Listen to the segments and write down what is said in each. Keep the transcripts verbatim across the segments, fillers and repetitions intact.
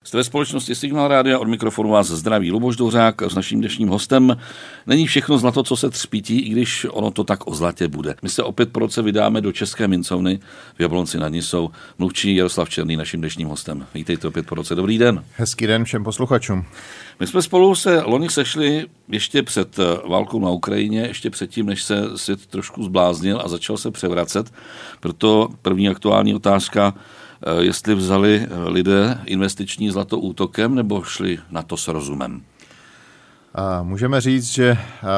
Jste ve společnosti Signál Rádia, od mikrofonu vás zdraví Luboš Douřák s naším dnešním hostem. Není všechno zlato, co se třpítí, i když ono to tak o zlatě bude. My se opět po roce vydáme do České mincovny v Jablonci nad Nisou. Mluvčí Jaroslav Černý naším dnešním hostem. Vítejte opět po roce. Dobrý den. Hezký den všem posluchačům. My jsme spolu se loni sešli ještě před válkou na Ukrajině, ještě předtím, než se svět trošku zbláznil a začal se převracet. Proto první aktuální otázka, jestli vzali lidé investiční zlato útokem nebo šli na to s rozumem? Můžeme říct, že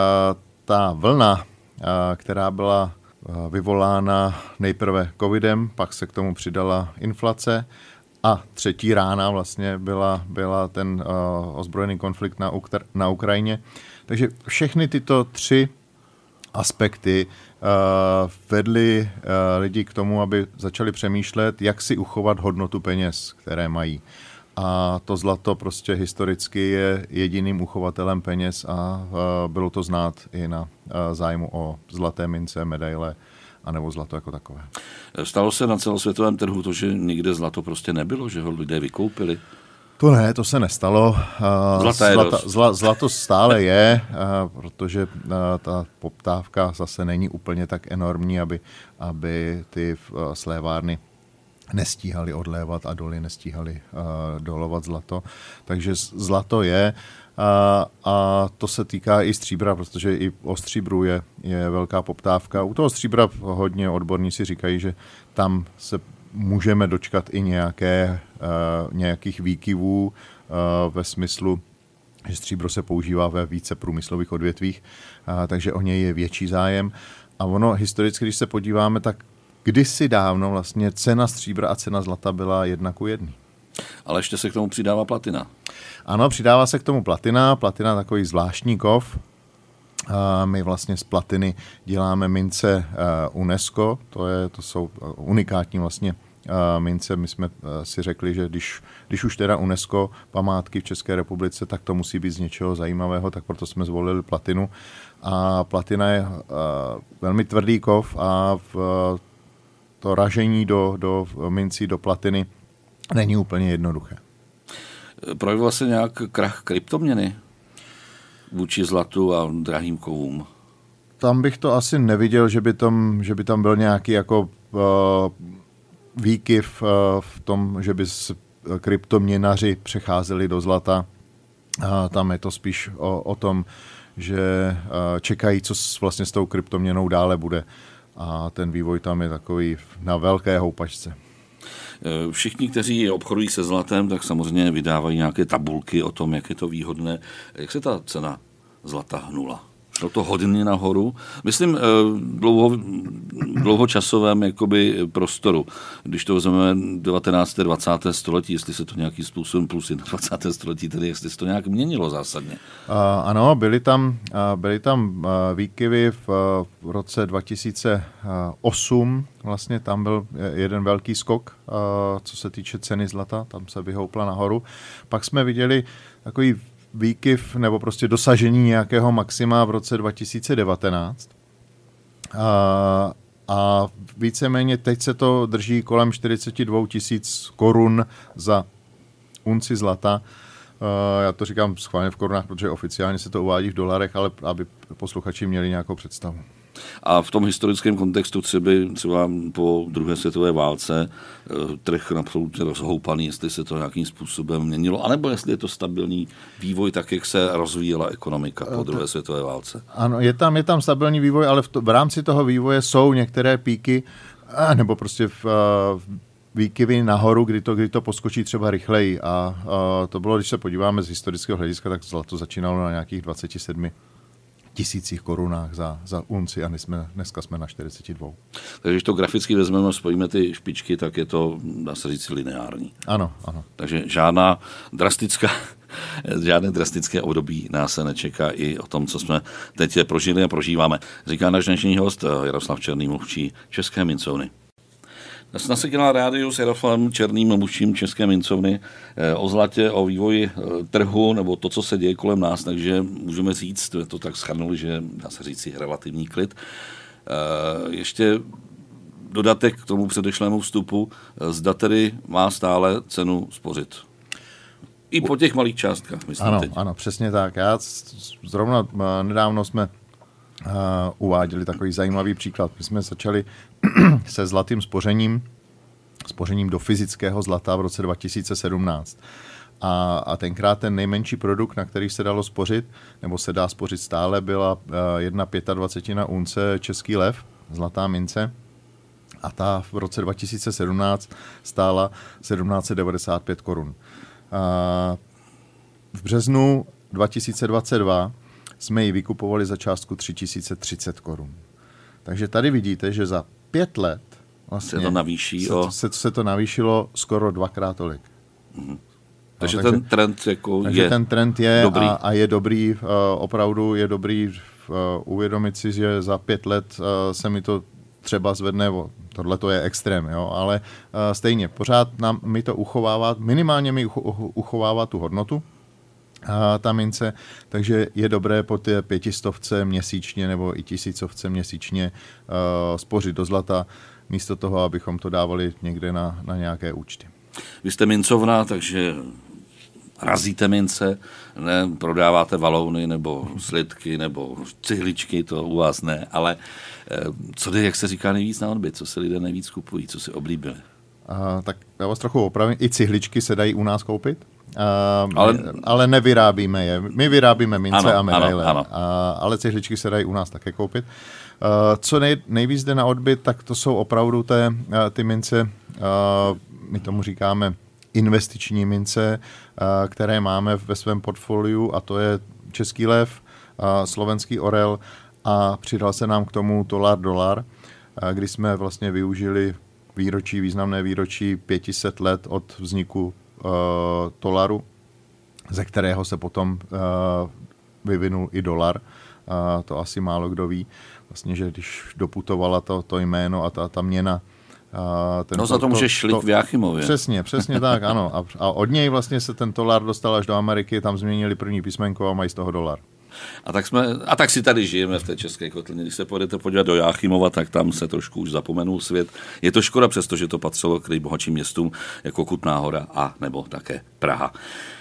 ta vlna, která byla vyvolána nejprve covidem, pak se k tomu přidala inflace a třetí rána vlastně byla, byla ten ozbrojený konflikt na, Ukra- na Ukrajině. Takže všechny tyto tři aspekty uh, vedly uh, lidi k tomu, aby začali přemýšlet, jak si uchovat hodnotu peněz, které mají. A to zlato prostě historicky je jediným uchovatelem peněz a uh, bylo to znát i na uh, zájmu o zlaté mince, medaile anebo zlato jako takové. Stalo se na celosvětovém trhu to, že nikde zlato prostě nebylo, že ho lidé vykoupili? To ne, to se nestalo. Zlata, zla, zlato stále je, protože ta poptávka zase není úplně tak enormní, aby, aby ty slévárny nestíhaly odlévat a doly nestíhaly dolovat zlato. Takže zlato je a, a to se týká i stříbra, protože i o stříbru je, je velká poptávka. U toho stříbra hodně odborníci říkají, že tam se můžeme dočkat i nějaké, uh, nějakých výkyvů uh, ve smyslu, že stříbro se používá ve více průmyslových odvětvích, uh, takže o něj je větší zájem. A ono historicky, když se podíváme, tak kdysi dávno vlastně cena stříbra a cena zlata byla jedna ku jedný. Ale ještě se k tomu přidává platina. Ano, přidává se k tomu platina. Platina takový zvláštní kov. Uh, my vlastně z platiny děláme mince uh, UNESCO, to, je, to jsou unikátní vlastně uh, mince. My jsme uh, si řekli, že když, když už teda UNESCO památky v České republice, tak to musí být z něčeho zajímavého, tak proto jsme zvolili platinu. A platina je uh, velmi tvrdý kov a v, uh, to ražení do, do mincí, do platiny není úplně jednoduché. Projevil se nějak krach kryptoměny vůči zlatu a drahým kovům? Tam bych to asi neviděl, že by tam, že by tam byl nějaký jako uh, výkyv uh, v tom, že by kryptoměnaři přecházeli do zlata. Uh, tam je to spíš o, o tom, že uh, čekají, co s, vlastně s tou kryptoměnou dále bude. A ten vývoj tam je takový na velké houpačce. Všichni, kteří obchodují se zlatem, tak samozřejmě vydávají nějaké tabulky o tom, jak je to výhodné. Jak se ta cena zlata hnula? Šlo to hodně nahoru. Myslím dlouho, dlouhočasovém jakoby prostoru. Když to vezmeme devatenácté dvacáté století, jestli se to nějakým způsobem plus dvacáté století, tedy jestli se to nějak měnilo zásadně. Uh, ano, byly tam, uh, byly tam uh, výkyvy v, uh, v roce dva tisíce osm. Vlastně tam byl jeden velký skok, uh, co se týče ceny zlata. Tam se vyhoupla nahoru. Pak jsme viděli takový výkyv nebo prostě dosažení nějakého maxima v roce dva tisíce devatenáct. A, a víceméně teď se to drží kolem čtyřicet dva tisíc korun za unci zlata. A já to říkám schválně v korunách, protože oficiálně se to uvádí v dolarech, ale aby posluchači měli nějakou představu. A v tom historickém kontextu třeba, třeba po druhé světové válce trh absolutně rozhoupaný, jestli se to nějakým způsobem měnilo, anebo jestli je to stabilní vývoj, tak jak se rozvíjela ekonomika po druhé světové válce. Ano, je tam, je tam stabilní vývoj, ale v, to, v rámci toho vývoje jsou některé píky, nebo prostě v, v výkyvy nahoru, kdy to, kdy to poskočí třeba rychleji. A, a to bylo, když se podíváme z historického hlediska, tak zlato začínalo na nějakých dvacet sedm tisících korunách za, za unci a jsme, dneska jsme na čtyřicet dva. Takže když to graficky vezmeme a spojíme ty špičky, tak je to, dá se říct, lineární. Ano, ano. Takže žádná drastická, žádné drastické období nás se nečeká i o tom, co jsme teď prožili a prožíváme. Říká náš dnešní host Jaroslav Černý, mluvčí České mincovny. Na Signál Rádiu s Jaroslavem Černým, mluvčím České mincovny, o zlatě, o vývoji trhu nebo to, co se děje kolem nás, takže můžeme říct, to je to tak shrnuli, že dá se říct si relativní klid. Ještě dodatek k tomu předešlému vstupu, zda tedy má stále cenu spořit. I po těch malých částkách, myslím ano, teď. Ano, přesně tak. Já zrovna nedávno jsme uh, uváděli takový zajímavý příklad. My jsme začali se zlatým spořením, spořením do fyzického zlata v roce dva tisíce sedmnáct. A, a tenkrát ten nejmenší produkt, na který se dalo spořit, nebo se dá spořit stále, byla uh, jedna pětadvacetina unce český lev, zlatá mince. A ta v roce dva tisíce sedmnáct stála sedmnáct set devadesát pět korun. Uh, v březnu dva tisíce dvacet dva jsme ji vykupovali za částku tři tisíce třicet korun. Takže tady vidíte, že za pět let vlastně se to navýší se, o... se, se to navýšilo skoro dvakrát tolik. Mm-hmm. Takže, no, takže ten trend jako takže je ten trend je dobrý. A, a je dobrý, uh, opravdu je dobrý uh, uvědomit si, že za pět let uh, se mi to třeba zvedne, tohle to je extrém, jo, ale uh, stejně, pořád nám mi to uchovává, minimálně mi uchovává tu hodnotu, a ta mince, takže je dobré po té pětistovce měsíčně nebo i tisícovce měsíčně uh, spořit do zlata, místo toho, abychom to dávali někde na, na nějaké účty. Vy jste mincovna, takže razíte mince, ne, prodáváte valouny nebo slitky nebo cihličky, to u vás ne, ale co jde, jak se říká, nejvíc na odbyt, co se lidé nejvíc kupují, co si oblíbili? Uh, tak já vás trochu opravím, i cihličky se dají u nás koupit, uh, ale, ale nevyrábíme je. My vyrábíme mince ano, a medaile, ano, ano. Uh, ale cihličky se dají u nás také koupit. Uh, co nej, nejvíc jde na odbyt, tak to jsou opravdu té, uh, ty mince, uh, my tomu říkáme investiční mince, uh, které máme ve svém portfoliu, a to je český lev, uh, slovenský orel a přidal se nám k tomu tolar dolar, uh, kdy jsme vlastně využili výročí, významné výročí pět set let od vzniku uh, dolaru, ze kterého se potom uh, vyvinul i dolar. Uh, to asi málo kdo ví. Vlastně, že když doputovala to, to jméno a ta, ta měna. Uh, ten no za to, to může Šlik v Jáchymově. Přesně, přesně tak, ano. A, a od něj vlastně se ten dolar dostal až do Ameriky, tam změnili první písmenko a mají z toho dolar. A tak, jsme, a tak si tady žijeme v té české kotlině. Když se půjdete podívat do Jáchymova, tak tam se trošku už zapomenul svět. Je to škoda, přestože to patřilo k nejbohatším městům jako Kutná Hora a nebo také Praha.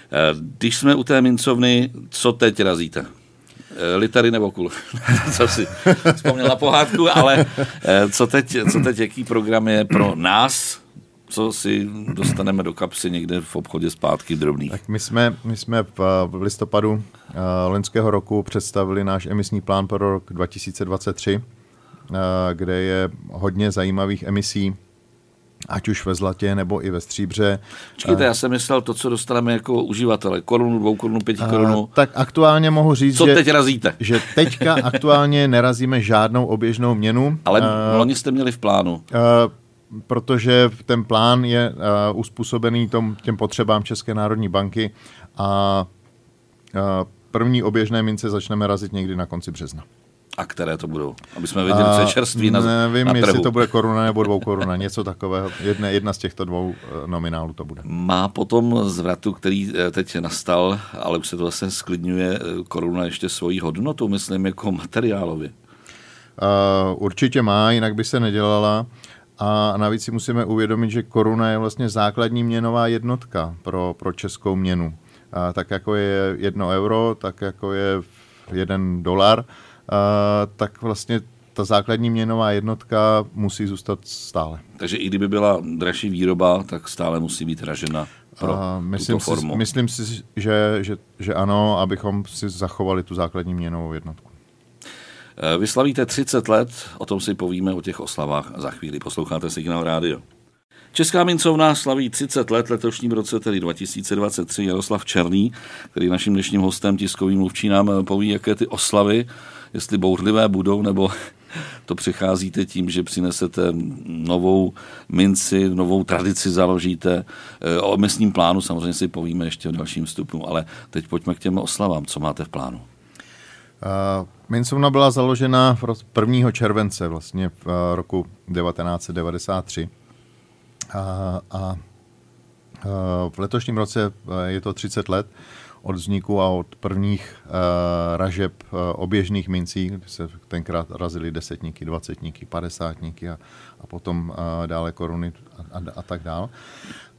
Když jsme u té mincovny, co teď razíte? Litery nebo kul? Co si vzpomněl na pohádku, ale co teď, co teď, jaký program je pro nás, co si dostaneme do kapsy někde v obchodě zpátky drobných? Tak my jsme, my jsme v, v listopadu uh, loňského roku představili náš emisní plán pro rok dva tisíce dvacet tři, uh, kde je hodně zajímavých emisí, ať už ve zlatě nebo i ve stříbře. Čekajte, já jsem myslel to, co dostaneme jako uživatele. Korunu, dvou korunu, pěti korunu. Tak aktuálně mohu říct, co že, teď razíte? že teďka aktuálně nerazíme žádnou oběžnou měnu. Ale uh, loni jste měli v plánu. Uh, protože ten plán je uh, uspůsobený tom, těm potřebám České národní banky a uh, první oběžné mince začneme razit někdy na konci března. A které to budou? Aby jsme věděli, co je čerství na, nevím, na trhu. Jestli to bude koruna nebo dvou koruna, něco takového. Jedna, jedna z těchto dvou uh, nominálů to bude. Má potom zvratu, který teď nastal, ale už se to zase sklidňuje, koruna ještě svoji hodnotu, myslím, jako materiálově. Uh, určitě má, jinak by se nedělala. A navíc si musíme uvědomit, že koruna je vlastně základní měnová jednotka pro, pro českou měnu. A tak jako je jedno euro, tak jako je jeden dolar, a tak vlastně ta základní měnová jednotka musí zůstat stále. Takže i kdyby byla dražší výroba, tak stále musí být ražena pro a myslím tuto formu. Si, myslím si, že, že, že ano, abychom si zachovali tu základní měnovou jednotku. Vy slavíte třicet let, o tom si povíme, o těch oslavách za chvíli. Posloucháte Signál rádio. Česká mincovna slaví třicet let letošním roce, tedy dva tisíce dvacet tři. Jaroslav Černý, který naším dnešním hostem, tiskovým mluvčí, nám poví, jaké ty oslavy, jestli bouřlivé budou, nebo to přicházíte tím, že přinesete novou minci, novou tradici založíte. O emisním plánu samozřejmě si povíme ještě v dalším vstupu, ale teď pojďme k těm oslavám. Co máte v plánu? Uh, mincovna byla založena prvního července vlastně v uh, roku devatenáct set devadesát tři uh, a uh, v letošním roce uh, je to třicet let od vzniku a od prvních uh, ražeb uh, oběžných mincí, kdy se tenkrát razily desetníky, dvacetníky, padesátníky a, a potom uh, dále koruny a, a, a tak dál.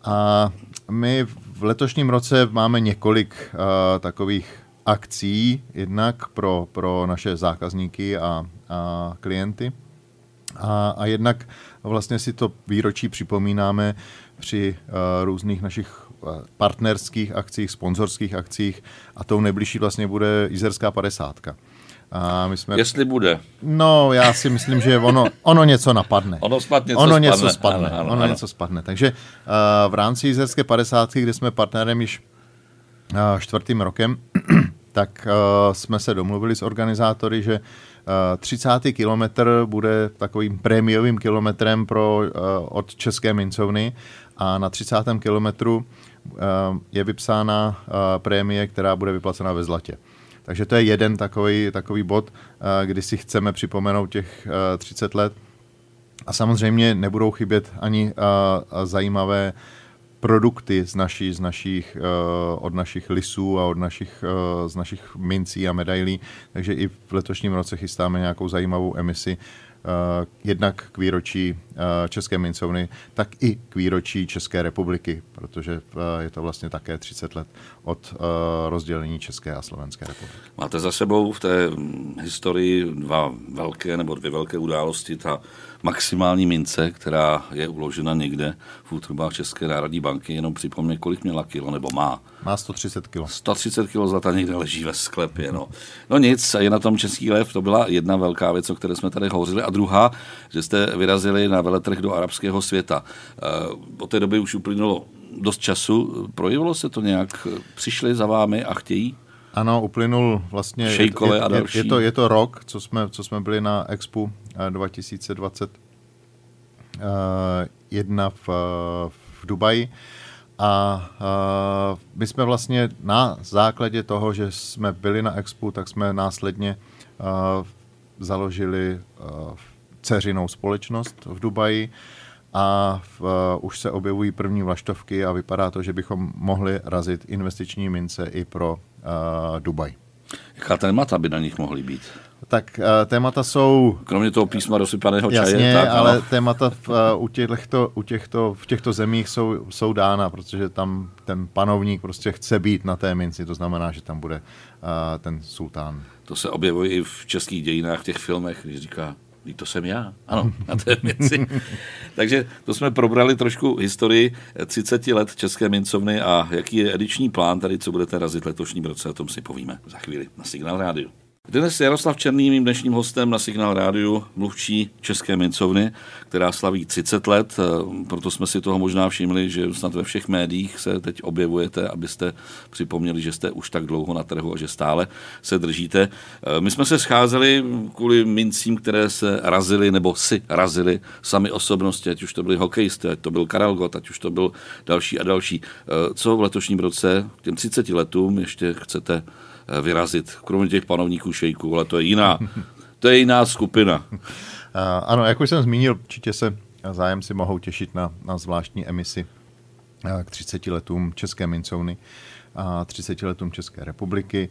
A my v letošním roce máme několik uh, takových akcí, jednak pro, pro naše zákazníky a, a klienty. A, a jednak vlastně si to výročí připomínáme při uh, různých našich partnerských akcích, sponzorských akcích a tou nejbližší vlastně bude Jizerská padesátka. A my jsme... Jestli bude. No, já si myslím, že ono, ono něco napadne. Ono snad něco ono spadne. Něco spadne. Ano, ano, ono ano. něco spadne. Takže uh, v rámci Jizerské padesátky, kde jsme partnerem již uh, čtvrtým rokem, tak uh, jsme se domluvili s organizátory, že uh, třicátý kilometr bude takovým prémiovým kilometrem pro, uh, od České mincovny a na třicátém kilometru uh, je vypsána uh, prémie, která bude vyplacena ve zlatě. Takže to je jeden takový, takový bod, uh, kdy si chceme připomenout těch uh, třicet let. A samozřejmě nebudou chybět ani uh, zajímavé produkty z, naší, z našich, uh, od našich lisů a od našich, uh, z našich mincí a medailí. Takže i v letošním roce chystáme nějakou zajímavou emisi, uh, jednak k výročí uh, České mincovny, tak i k výročí České republiky, protože uh, je to vlastně také třicet let od uh, rozdělení České a Slovenské republiky. Máte za sebou v té historii dva velké nebo dvě velké události, ta maximální mince, která je uložena někde v útrubách České národní banky, jenom připomně, kolik měla kilo, nebo má. Má sto třicet kilo. sto třicet kilo zlata někde leží ve sklepě. No. no nic, je na tom Český lev, to byla jedna velká věc, o které jsme tady hovořili. A druhá, že jste vyrazili na veletrh do arabského světa. Od té doby už uplynulo dost času. Projevilo se to nějak? Přišli za vámi a chtějí? Ano, uplynul vlastně, Šejkové je, a další. Je, je, to, je to rok, co jsme, co jsme byli na Expu dva tisíce dvacet jedna v, v Dubaji a uh, my jsme vlastně na základě toho, že jsme byli na Expu, tak jsme následně uh, založili uh, dceřinou společnost v Dubaji a v, uh, už se objevují první vlaštovky a vypadá to, že bychom mohli razit investiční mince i pro uh, Dubaj. Jaká témata by na nich mohly být? Tak uh, témata jsou... Kromě toho písma rozsypaného čaje. Jasně, tak, ale ano. témata v, uh, u těchto, u těchto, v těchto zemích jsou, jsou dána, protože tam ten panovník prostě chce být na té minci, to znamená, že tam bude uh, ten sultán. To se objevuje i v českých dějinách, v těch filmech, když říká, to jsem já. Ano, na té minci. Takže to jsme probrali trošku historii třicet let České mincovny a jaký je ediční plán tady, co budete razit letošním roce, o tom si povíme za chvíli na Signál Rádiu. Dnes Jaroslav Černý, mým dnešním hostem na Signál Rádiu, mluvčí České mincovny, která slaví třicet let, proto jsme si toho možná všimli, že snad ve všech médiích se teď objevujete, abyste připomněli, že jste už tak dlouho na trhu a že stále se držíte. My jsme se scházeli kvůli mincím, které se razily nebo si razily sami osobnosti, ať už to byli hokejisté, ať to byl Karel Gott, ať už to byl další a další. Co v letošním roce, k těm třiceti letům, ještě chcete vyrazit, kromě těch panovníků šejků, ale to je jiná, to je jiná skupina. Ano, jak už jsem zmínil, určitě se zájemci mohou těšit na, na zvláštní emisi k třiceti letům České mincovny a třiceti letům České republiky.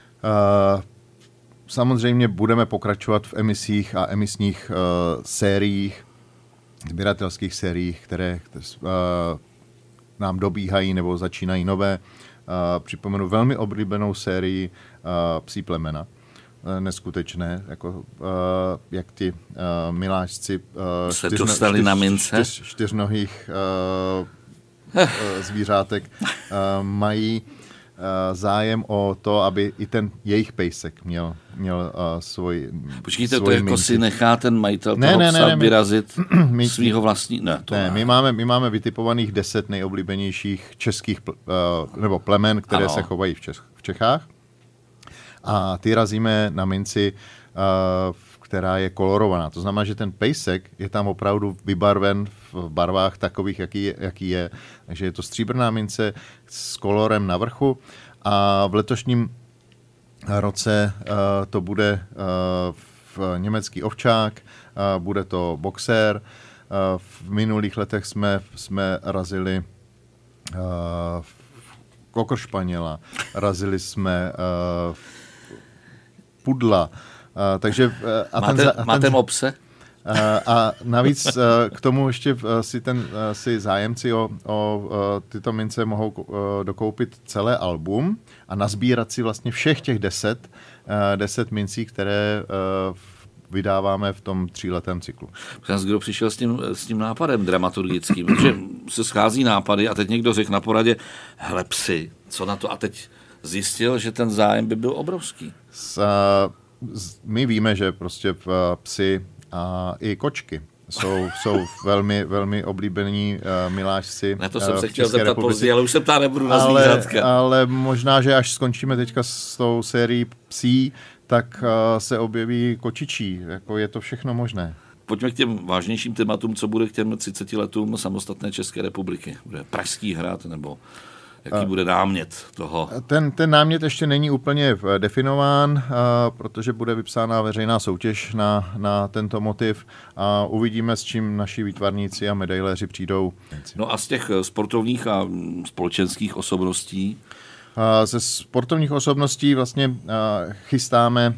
Samozřejmě budeme pokračovat v emisích a emisních sériích, sběratelských sériích, které nám dobíhají nebo začínají nové. Uh, připomenu velmi oblíbenou sérii uh, Psí plemena. Uh, neskutečné, jako, uh, jak ty uh, miláčci uh, se čtyřno, dostali čtyř, na mince. Čtyř, čtyřnohých uh, uh, zvířátek uh, mají uh, zájem o to, aby i ten jejich pejsek měl, měl uh, svůj Počkejte, to jako minci. Si nechá ten majitel ne, toho ne, psa ne, ne, vyrazit my, svýho vlastní... Ne, to ne, ne. My, máme, my máme vytipovaných deset nejoblíbenějších českých uh, nebo plemen, které ano. se chovají v, Čech, v Čechách. A ty razíme na minci, uh, která je kolorovaná. To znamená, že ten pejsek je tam opravdu vybarven v barvách takových, jaký, jaký je. Takže je to stříbrná mince s kolorem na vrchu. A v letošním roce uh, to bude uh, v německý ovčák, uh, bude to boxer. Uh, v minulých letech jsme, jsme razili uh, kokršpaněla, razili jsme uh, pudla. Uh, takže, uh, a máte ten, a ten, máte mopse? A navíc k tomu ještě si, ten, si zájemci o, o tyto mince mohou dokoupit celé album a nazbírat si vlastně všech těch deset, deset mincí, které vydáváme v tom tříletém cyklu. Kdo přišel s tím, s tím nápadem dramaturgickým? Protože se schází nápady a teď někdo řekl na poradě, hele psi, co na to? A teď zjistil, že ten zájem by byl obrovský. S, s, my víme, že prostě psi a i kočky jsou, jsou velmi, velmi oblíbení uh, miláčci. Na to jsem se chtěl zeptat později, ale už se ptá nebudu na ale, zvířatka. Ale možná, že až skončíme teďka s tou sérií psí, tak uh, se objeví kočičí. Jako je to všechno možné. Pojďme k těm vážnějším tématům, co bude k těm třiceti letům samostatné České republiky. Bude Pražský hrad nebo jaký bude námět toho? Ten, ten námět ještě není úplně definován, protože bude vypsána veřejná soutěž na, na tento motiv a uvidíme, s čím naši výtvarníci a medailéři přijdou. No a z těch sportovních a společenských osobností? Ze sportovních osobností vlastně chystáme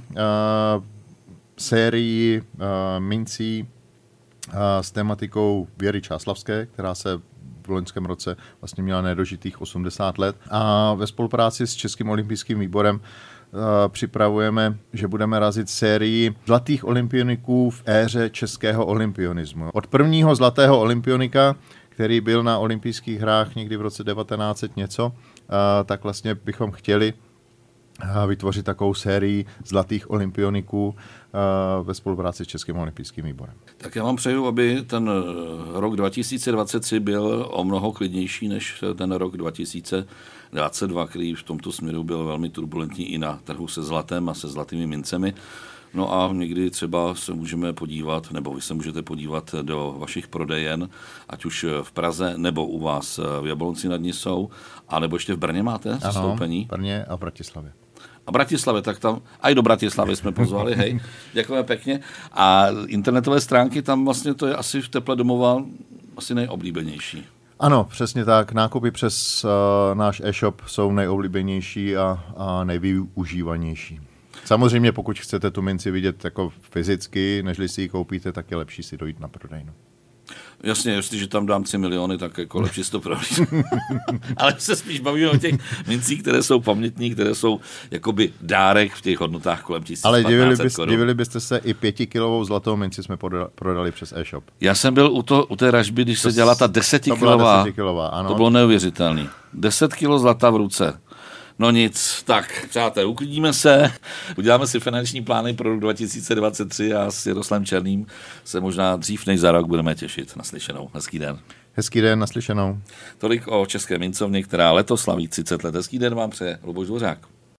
sérii mincí s tematikou Věry Čáslavské, která se v loňském roce vlastně měla nedožitých osmdesát let. A ve spolupráci s Českým olympijským výborem uh, připravujeme, že budeme razit sérii zlatých olympioniků v éře českého olympionismu. Od prvního zlatého olympionika, který byl na olympijských hrách někdy v roce devatenáct set něco, uh, tak vlastně bychom chtěli vytvořit takovou sérii zlatých olympioniků uh, ve spolupráci s Českým olympijským výborem. Tak já vám přeju, aby ten rok dva tisíce dvacet tři byl o mnoho klidnější než ten rok dva tisíce dvacet dva, který v tomto směru byl velmi turbulentní i na trhu se zlatem a se zlatými mincemi. No a někdy třeba se můžeme podívat, nebo vy se můžete podívat do vašich prodejen, ať už v Praze, nebo u vás v Jablonci nad Nisou, a nebo ještě v Brně máte zastoupení? Ano, v Brně a v Bratislavě. A Bratislavě, tak tam, a i do Bratislavy jsme pozvali, hej, děkujeme pěkně. A internetové stránky, tam vlastně to je asi v Teple domova asi nejoblíbenější. Ano, přesně tak. Nákupy přes uh, náš e-shop jsou nejoblíbenější a, a nejvyužívanější. Samozřejmě, pokud chcete tu minci vidět jako fyzicky, nežli si ji koupíte, tak je lepší si dojít na prodejnu. Jasně, jestliže tam dám tři miliony, tak jako lepší si to prolít. Ale se spíš bavíme o těch mincích, které jsou pamětní, které jsou jakoby dárek v těch hodnotách kolem tisíc patnáct set korun. Ale divili, bys, divili byste se, i pětikilovou zlatou minci jsme prodali přes e-shop. Já jsem byl u, to, u té ražby, když to se dělala ta desetikilová. To, to bylo neuvěřitelný. Deset kilo zlata v ruce. No nic, tak přátelé, uklidíme se, uděláme si finanční plány pro rok dva tisíce dvacet tři a s Jaroslavem Černým se možná dřív než za rok budeme těšit. Naslyšenou. Hezký den. Hezký den, naslyšenou. Tolik o České mincovně, která letos slaví třicet let. Hezký den vám přeje Luboš Dvořák.